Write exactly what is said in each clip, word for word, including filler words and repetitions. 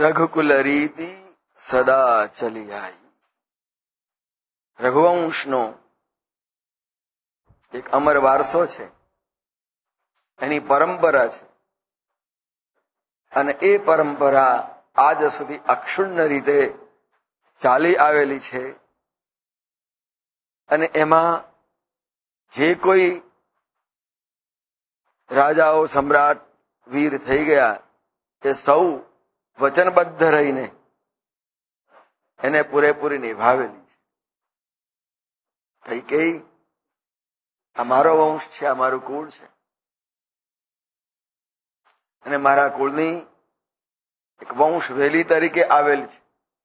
રઘુકુલ રીતિ સદા ચલી આવી. રઘુવંશનો એક અમર વારસો છે, એની પરંપરા છે, અને એ પરંપરા આજ સુધી અક્ષુણ્ણ રીતે ચાલી આવેલી છે. અને એમાં જે કોઈ રાજાઓ સમ્રાટ વીર થઈ ગયા એ સૌ વચનબદ્ધ રહીને એને પૂરેપૂરી નિભાવેલી છે. કઈ કઈ આ મારો વંશ છે, આ મારું કુળ છે, અને મારા કુળની એક વંશ વેલી તરીકે આવેલ છે.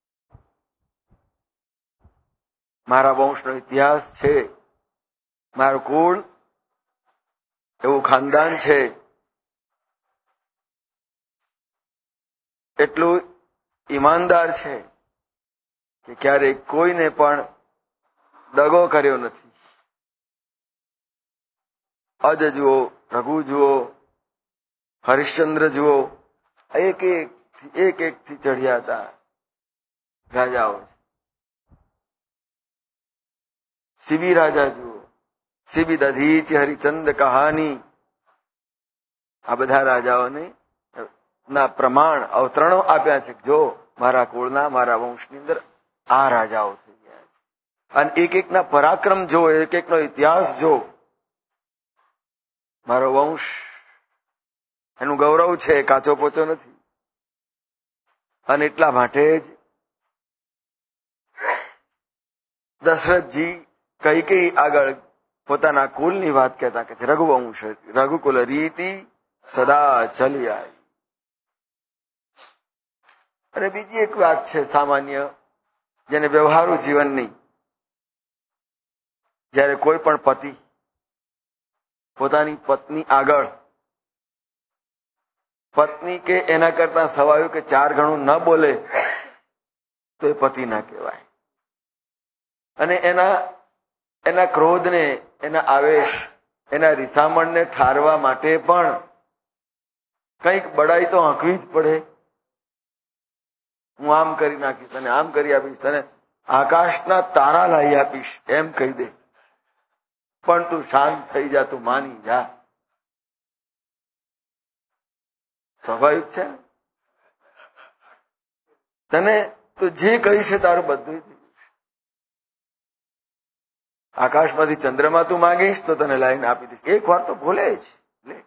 મારા વંશનો ઇતિહાસ છે, મારું કુળ એવું ખાનદાન છે, એટલું ઈમાનદાર છે કે ક્યારેય કોઈને પણ દગો કર્યો નથી. અજ જુઓ, રઘુ જુઓ, હરિશ્ચંદ્ર જુઓ, એક એક એક એક થી ચઢ્યા હતા રાજાઓ. સીબી રાજા જુઓ, સીબી દધીચી હરિચંદ કહાની, આ બધા રાજાઓને ના પ્રમાણ અવતરણો આપ્યા છે. જો મારા કુળના, મારા વંશની અંદર આ રાજાઓ થઈ ગયા છે. અને એક એક ના પરાક્રમ જો, એક એક નો ઇતિહાસ જો, મારો વંશ એનું ગૌરવ છે, કાચો પોચો નથી. અને એટલા માટે જ દશરથજી કઈ કઈ આગળ પોતાના કુલની વાત કહેતા કે રઘુવંશ રઘુકુલ રીતિ સદા ચલી આવી. અને બીજી એક વાત છે સામાન્ય, જેને વ્યવહારુ જીવનની, જ્યારે કોઈ પણ પતિ પોતાની પત્ની આગળ પત્ની કે એના કરતા સવાયું કે ચાર ગણું ન બોલે તો એ પતિ ના કહેવાય. અને એના એના ક્રોધને, એના આવેશ, એના રીસામણને ઠારવા માટે પણ કંઈક બડાઈ તો આંકવી જ પડે. હું આમ કરી નાખીશ, તને આમ કરી આપીશ, તને આકાશના તારા લાવી આપીશ એમ કહી દે, પણ તું શાંત થઈ જા, તું માની જા. સ્વાભાવિક છે. તને તું જે કહી છે તારું બધું. આકાશમાંથી ચંદ્રમાં તું માંગીશ તો તને લાઈને આપી દઈશ. એક વાર તો બોલે જ લે.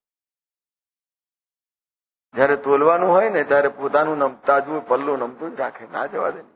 જયારે તોલવાનું હોય ને ત્યારે પોતાનું તાજવું પલ્લું નમતું જ રાખે, ના જવા દે.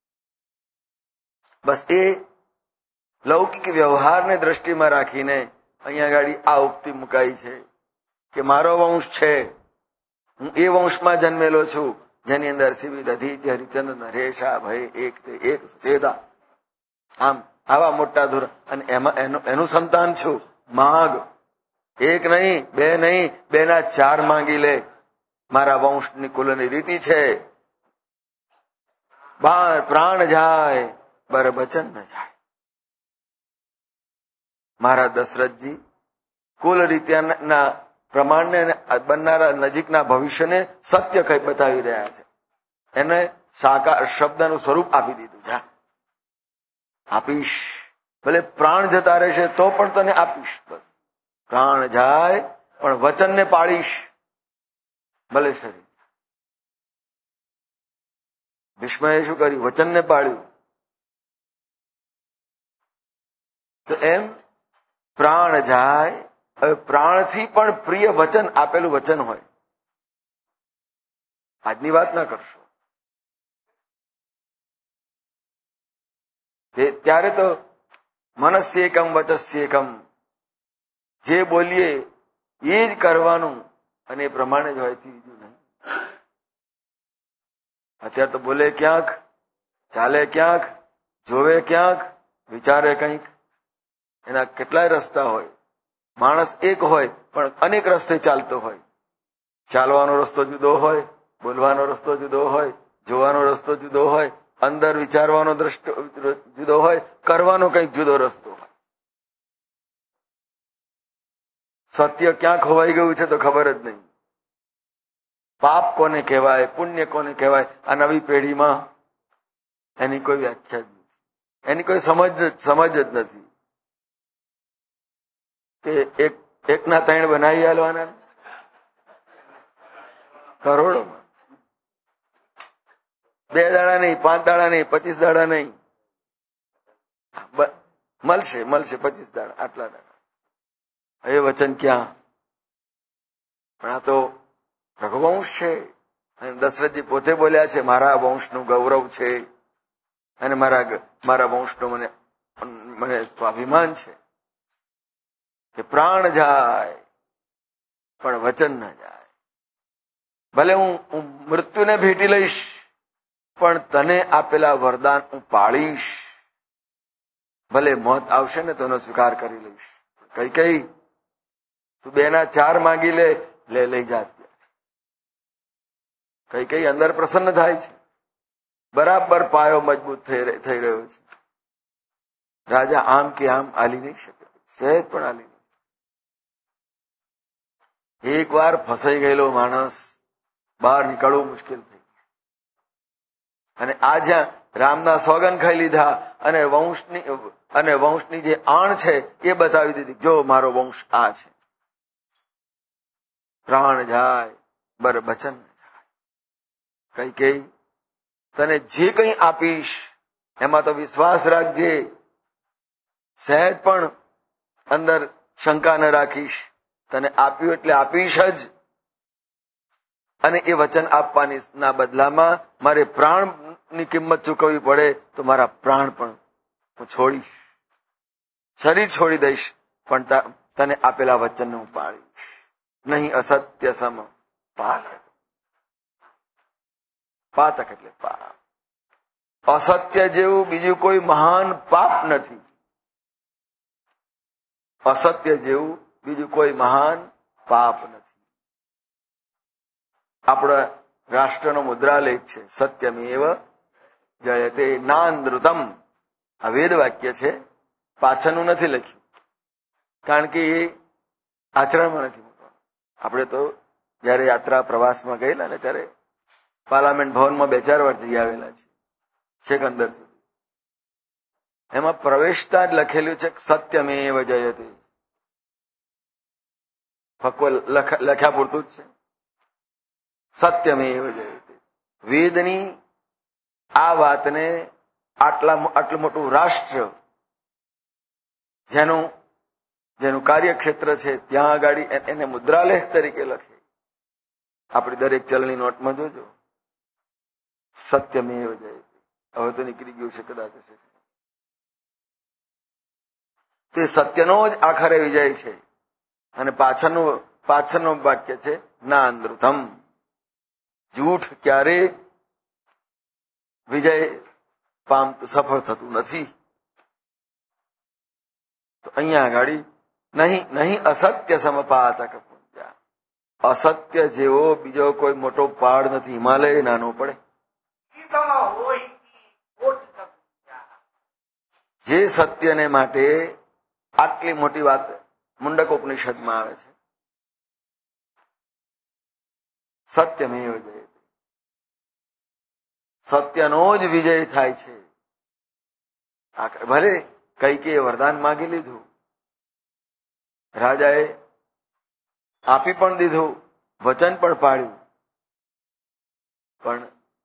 બસ એ લૌકિક વ્યવહારને દ્રષ્ટિમાં રાખીને અહીંયા ગાડી આ ઉક્તિ મુકાઈ છે કે મારો વંશ છે, હું એ વંશમાં જન્મેલો છું જેની અંદર સીવી દધીચી હરિચંદ્ર નરેશા ભય એક તે એક સચેતા, આમ આવા મોટા ધોરણ, અને એમાં એનું એનું સંતાન છું. માગ એક નહીં, બે નહીં, બે ના ચાર માંગી લે. મારા વંશની કુલની રીતિ છે, બાર પ્રાણ જાય બર વચન ન જાય. મારા દશરથજી કુલ રીત્યાના પ્રમાણને બનનારા નજીકના ભવિષ્યને સત્ય કઈ બતાવી રહ્યા છે. એને સાકાર શબ્દનું સ્વરૂપ આપી દીધું. જા આપીશ, ભલે પ્રાણ જતા રહેશે તો પણ તને આપીશ. બસ પ્રાણ જાય પણ વચનને પાળીશ, ભલે શરીર. ભીષ્મએ શું કર્યું? વચનને પાળ્યું. તો એમ પ્રાણ જાય, હવે પ્રાણથી પણ પ્રિય વચન, આપેલું વચન હોય. આજની વાત ના કરશો. ત્યારે તો મનસ્યેકમ વચસ્યેકમ, જે બોલીએ એ જ કરવાનું, અને એ પ્રમાણે જ હોય, બીજું નહીં. અત્યારે તો બોલે ક્યાંક, ચાલે ક્યાંક, જોવે ક્યાંક, વિચારે કંઈક. એના કેટલાય રસ્તા હોય. માણસ એક હોય પણ અનેક રસ્તે ચાલતો હોય. ચાલવાનો રસ્તો જુદો હોય, બોલવાનો રસ્તો જુદો હોય, જોવાનો રસ્તો જુદો હોય, અંદર વિચારવાનો દ્રષ્ટિ જુદો હોય, કરવાનો કંઈક જુદો રસ્તો હોય. સત્ય ક્યાં ખોવાઈ ગયું છે તો ખબર જ નહીં. પાપ કોને કહેવાય, પુણ્ય કોને કહેવાય, આ નવી પેઢીમાં એની કોઈ વ્યાખ્યા જ નથી, એની કોઈ સમજ સમજ જ નથી કે એક એકના ત્રણ બનાવી આલવાના કરોડોમાં, બે દાડા નહીં, પાંચ દાડા નહીં, પચીસ દાડા નહીં, મળશે મળશે પચીસ દાડા, આટલા દાડા. એ વચન ક્યાં? પણ આ તો રઘુવંશ છે. અને દશરથજી પોતે બોલ્યા છે, મારા વંશનું ગૌરવ છે અને મારા મારા વંશનું મને મને સ્વાભિમાન છે કે પ્રાણ જાય પણ વચન ના જાય. ભલે હું હું મૃત્યુને ભેટી લઈશ પણ તને આપેલા વરદાન હું પાળીશ. ભલે મોત આવશે ને તો એનો સ્વીકાર કરી લઈશ. કઈ કઈ તું બે ના ચાર માંગી લે, લે લઈ જા. કઈ કઈ અંદર પ્રસન્ન થાય છે, બરાબર પાયો મજબૂત થઈ થઈ રહ્યો છે. રાજા આમ કે આમ આલી નહીં શકે, સહેજ પણ આલી નહીં. એક વાર ફસાઈ ગયેલો માણસ બહાર નીકળવું મુશ્કેલ થઈ ગયું. અને આ જ્યાં રામના સોગન ખાઈ લીધા અને વંશની અને વંશની જે આણ છે એ બતાવી દીધી, જો મારો વંશ આ છે. પ્રાણ જાય બર બચન જાય. કઈ કઈ તને જે કઈ આપીશ એમાં તો વિશ્વાસ રાખજે, સહેજ પણ અંદર શંકા ન રાખીશ. તને આપ્યું એટલે આપીશ જ. અને એ વચન આપવાની ના બદલામાં મારે પ્રાણની કિંમત ચૂકવવી પડે તો મારા પ્રાણ પણ હું છોડીશ, શરીર છોડી દઈશ, પણ તને આપેલા વચનને હું પાળીશ નહીં. અસત્ય સમ પાતક. પાતક એટલે પાપ. અસત્ય જેવું બીજું કોઈ મહાન પાપ નથી. અસત્ય જેવું બીજું કોઈ મહાન પાપ નથી. આપણા રાષ્ટ્રનો મુદ્રાલેખ છે, સત્યમેવ જયતે નાનૃતમ. આ વેદ વાક્ય છે, પાછળનું નથી લખ્યું, કારણ કે એ આચરણમાં નથી મૂકવાનું. આપણે તો જયારે યાત્રા પ્રવાસમાં ગયેલા ને ત્યારે પાર્લામેન્ટ ભવનમાં બે ચાર વાર જઈ આવેલા છે, છેક અંદર સુધી. એમાં પ્રવેશતા જ લખેલું છે સત્યમેવ જયતે. ફક્ત લખ્યા પૂરતું જ છે, સત્યમેવ જયતે. વેદની આ વાતને આટલા આટલું મોટું રાષ્ટ્ર જેનું જેનું કાર્યક્ષેત્ર છે ત્યાં આગળ એને મુદ્રાલેખ તરીકે લખે. આપણી દરેક ચલણી નોટમાં જોજો સત્યમેવ જયતે. હવે તો નીકળી ગયું છે કદાચ. તે સત્યનો જ આખરે વિજય છે. અને પાછળનું પાછળનું વાક્ય છે ના અનૃતમ. જૂઠ ક્યારે વિજય પામતું સફળ થતું નથી. તો અહીંયા આગળ નહીં નહીં અસત્ય સમપાતક પૂજ્યા. અસત્ય જેવો બીજો કોઈ મોટો પહાડ નથી, હિમાલય નાનો પડે. જે સત્યને માટે આટલી મોટી વાત મુંડક ઉપનિષદમાં આવે છે, સત્યમેવ જયતે. સત્યનો જ વિજય થાય છે. ભલે કૈકેયીએ વરદાન માગી લીધું, રાજાએ આપી પણ દીધું, વચન પણ પાડ્યું, પણ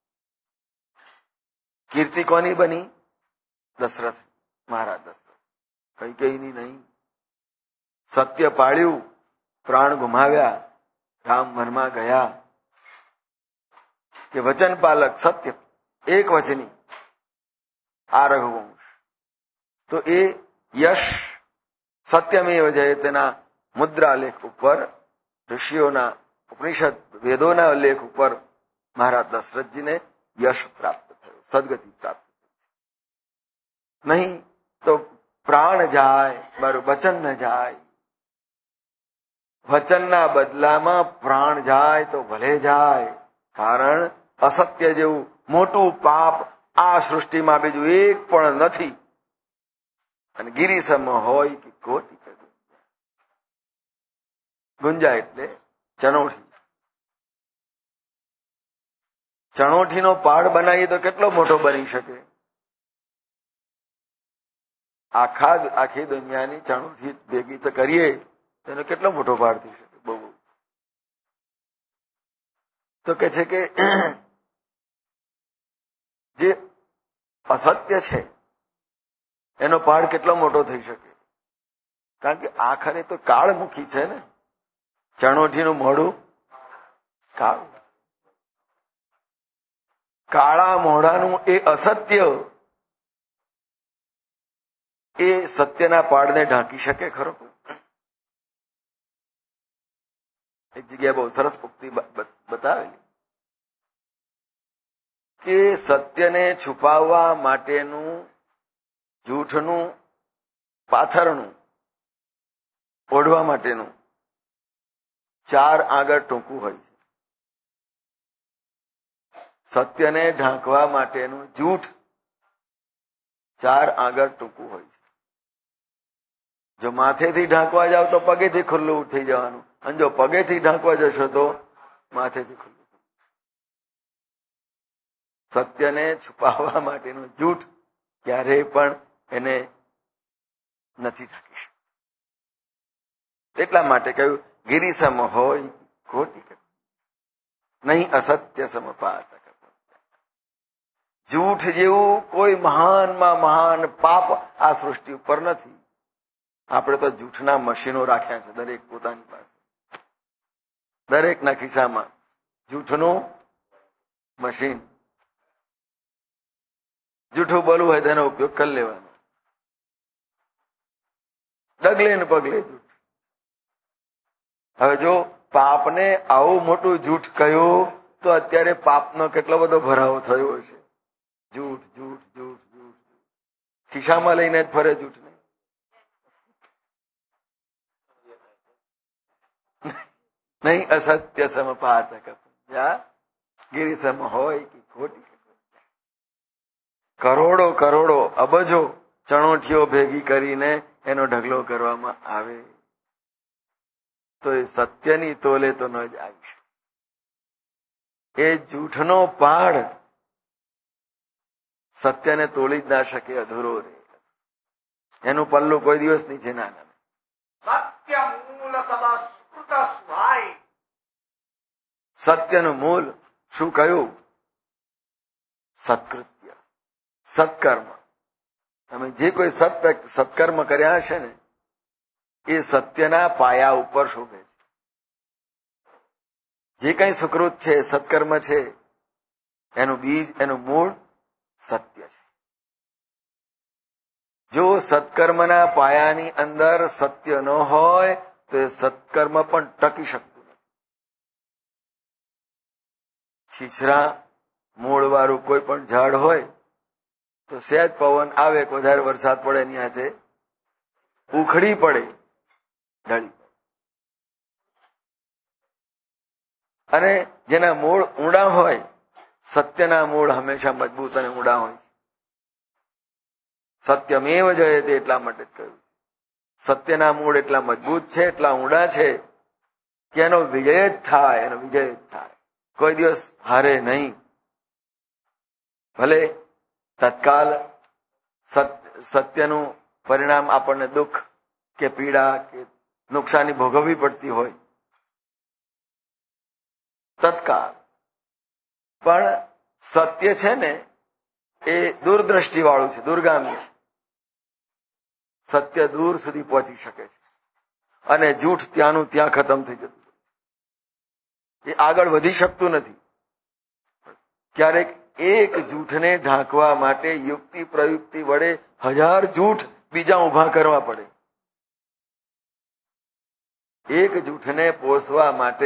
કીર્તિ કોની બની? દશરથ મહારાજ દશરથ, કૈકેયીની નહીં. સત્ય પાળ્યું, પ્રાણ ગુમાવ્યા, રામ વનમાં ગયા. કે વચન પાલક સત્ય એક વચની આ રઘુવંશ. તો એ યશ સત્યમેવ જયતેના મુદ્રા લેખ ઉપર, ઋષિઓના ઉપનિષદ વેદોના લેખ ઉપર મહારાજ દશરથજીને યશ પ્રાપ્ત થયો, સદગતિ પ્રાપ્ત થઈ. નહીં તો પ્રાણ જાય મારું વચન ન જાય. વચનના બદલામાં પ્રાણ જાય તો ભલે જાય. કારણ અસત્ય જેવું મોટું પાપ આ સૃષ્ટિમાં બીજું એક પણ નથી. અને ગિરિસમ હોય કે કોટી ગુંજા એટલે ચનોઠી. ચણોઠીનો પાડ બનાવીએ તો કેટલો મોટો બની શકે? આખા આખી દુનિયાની ચણોઠી ભેગી તો કરીએ તેનો કેટલો મોટો પાડ થઈ શકે? બહુ. તો કે છે કે જે અસત્ય છે એનો પાડ કેટલો મોટો થઈ શકે? કારણ કે આખરે તો કાળમુખી છે ને. ચણોઠીનું મોઢું કાળું, કાળા મોઢાનું એ અસત્ય એ સત્યના પાડને ઢાંકી શકે ખરો? એક જગ્યાએ બહુ સરસ ઉક્તિ બતાવેલી કે સત્યને છુપાવવા માટેનું જૂઠનું પાથરણું ઓઢવા માટેનું ચાર આગળ ટૂંકું હોય છે. સત્યને ઢાંકવા માટેનું જૂઠ ચાર આગળ ટૂંકું હોય છે. જો માથેથી ઢાંકવા જાવ તો પગેથી ખુલ્લું થઈ જવાનું, અને જો પગેથી ઢાંકવા જશો તો માથેથી ખુલ્લું. સત્યને છુપાવવા માટેનું જૂઠ ક્યારેય પણ એને નથી ઢાંકી શકતું. એટલા માટે કહ્યું ગિરિસમ હોય ખોટી નહીં અસત્ય સમપાતક. જૂઠ જેવું કોઈ મહાનમાં મહાન પાપ આ સૃષ્ટિ ઉપર નથી. આપણે તો જૂઠના મશીનો રાખ્યા છે દરેક પોતાની પાસે. દરેકના ખિસ્સામાં જૂઠનું મશીન. જૂઠું બોલવું હોય તેનો ઉપયોગ કરી લેવાનો. ડગલે ને પગલે જૂઠ. હવે જો પાપને આવું મોટું જૂઠ કહ્યું તો અત્યારે પાપનો કેટલો બધો ભરાવો થયો છે. જૂઠ જૂઠ જૂઠ જૂઠ ખિસ્સામાં લઈને જ ફરે જૂઠ. નહીં અસત્ય સમપાતક. ગિરિસમ હોય કે ખોટી. કરોડો કરોડો અબજો ચણોઠીઓ ભેગી કરીને એનો ઢગલો કરવામાં આવે તો એ સત્યની તોલે તો ન જ આવી શકે. એ જૂઠનો પાડ સત્યને તોલી જ ના શકે, અધૂરો રહે. એનું પલ્લું કોઈ દિવસ નીચે ના નમે. સત્યનું મૂળ શું કહ્યું? સત્કૃત્ય, સત્કર્મ. તમે જે કોઈ સત્ય સત્કર્મ કર્યા હશે ને એ સત્યના પાયા ઉપર શોભે છે. જે કઈ સુકૃત છે, સત્કર્મ છે, એનું બીજ, એનું મૂળ સત્ય છે. જો સત્કર્મના પાયાની અંદર સત્ય ન હોય તો એ સત્કર્મ પણ ટકી શકતું નથી. છીછરા મૂળ વાળું કોઈ પણ ઝાડ હોય તો સહેજ પવન આવે, વધારે વરસાદ પડે એની હાથે ઉખડી પડે, ઢળી. અને જેના મૂળ ઊંડા હોય, સત્યના મૂળ હંમેશા મજબૂત અને ઊંડા હોય. સત્યમેવ જયતે એટલા માટે જ કહ્યું. સત્યના મૂળ એટલા મજબૂત છે, એટલા ઊંડા છે કે એનો વિજય જ થાય, એનો વિજય જ થાય. કોઈ દિવસ હારે નહીં. ભલે તત્કાલ સત્યનું પરિણામ આપણને દુઃખ કે પીડા કે નુકસાની ભોગવવી પડતી હોય તત્કાલ, પણ સત્ય છે ને એ દૂરદ્રષ્ટિ વાળું છે, દૂરગામી છે. સત્ય દૂર સુધી પહોંચી શકે છે અને જૂઠ ત્યાંનું ત્યાં ખતમ થઈ જતું. એ આગળ વધી શકતું નથી. ક્યારેક એક જૂઠને ઢાંકવા માટે યુક્તિ પ્રયુક્તિ વડે હજાર જૂઠ બીજા ઉભા કરવા પડે. એક જૂઠને પોષવા માટે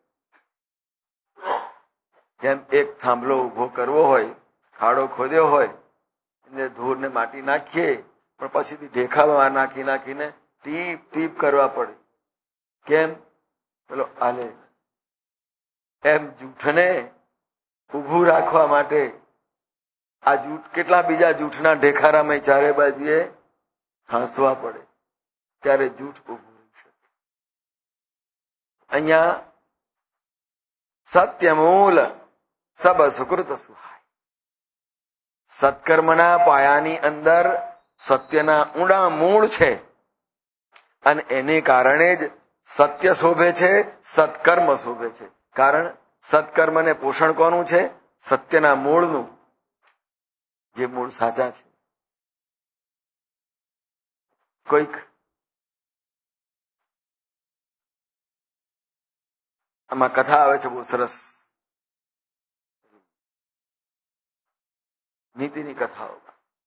જેમ એક થાંભલો ઉભો કરવો હોય, ખાડો ખોદ્યો હોય, એને ધૂળ ને માટી નાખીએ પણ પછીથી ઢેખામાં નાખી નાખીને ટીપ ટીપ કરવા પડે. કેમ? પેલો આલે. એમ જૂઠને ઉભું રાખવા માટે આ જૂઠ કેટલા બીજા જૂઠના ઢેખારામાં ચારે બાજુએ હાંસવા પડે, ત્યારે જૂઠ ઉભું રહી શકે. અહીંયા સત્ય મૂલ સબ સુકૃત સુહાય. સત્કર્મના પાયાની અંદર સત્યના ઊંડા મૂળ છે અને એને કારણે જ સત્ય શોભે છે, સત્કર્મ શોભે છે. કારણ સત્કર્મને પોષણ કોનું છે? સત્યના મૂળનું, જે મૂળ સાચા છે. કોઈક આમાં કથા આવે છે બહુ સરસ, નીતિની કથાઓ.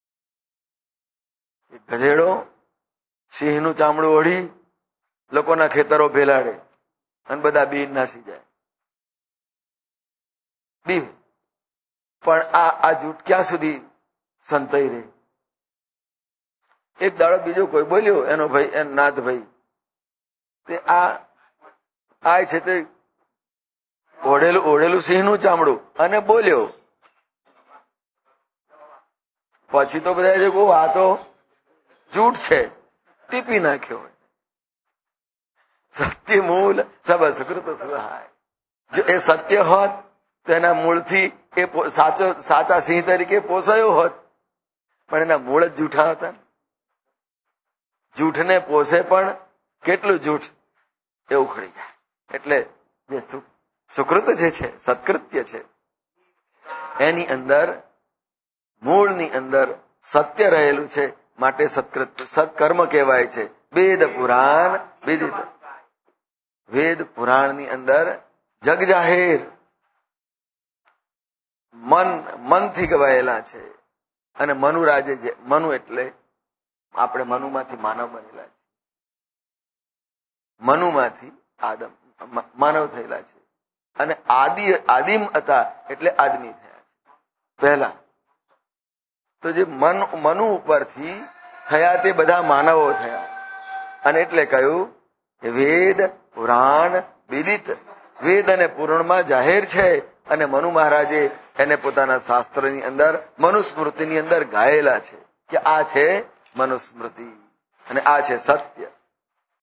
એક ગધેડો સિંહનું ચામડું ઓઢી લોકોના ખેતરો ભેલાડે અને બધા બી નાસી જાય. બી પણ આ આ જૂઠ ક્યાં સુધી સંતાઈ રહે? એક દાડો બીજો કોઈ બોલ્યો, એનો ભાઈ, એનો નાથ ભાઈ, તે આ આ છે તે ઓઢેલું ઓઢેલું સિંહનું ચામડું અને બોલ્યો. પછી તો બધા જે કહું આ તો જૂઠ છે, ટીપી નાખ્યો. સત્ય મૂળ સબ સુકૃત સુહાય. જો એ સત્ય હોત તો એના મૂળથી એ સાચો સાચા સિંહ તરીકે પોસાયો હોત, પણ એના મૂળ જ જૂઠા હતા. જૂઠને પોસે પણ કેટલું જૂઠ એ ઉખડી જાય. એટલે જે સુકૃત જે છે, સત્કૃત્ય છે, એની અંદર મૂળની અંદર સત્ય રહેલું છે, માટે સત્કૃત્ય સત્કર્મ કહેવાય છે. વેદ પુરાણ વિદિત. વેદ પુરાણની અંદર જગ જાહેર મન મનથી ગવાયેલા છે. અને મનુ રાજે જે મનુ એટલે આપણે મનુમાંથી માનવ બનેલા છે, મનુમાંથી આદમ માનવ થયેલા છે. અને આદિ આદિમ હતા એટલે આદમી થયા છે પહેલા. તો જે મન મનુ ઉપરથી થયા તે બધા માનવો થયા. અને એટલે કહ્યું કે વેદ પુરાણ વિદિત. વેદ અને પુરાણમાં જાહેર છે અને મનુ મહારાજે એને પોતાના શાસ્ત્રની અંદર મનુસ્મૃતિની અંદર ગાયેલા છે કે આ છે મનુસ્મૃતિ અને આ છે સત્ય.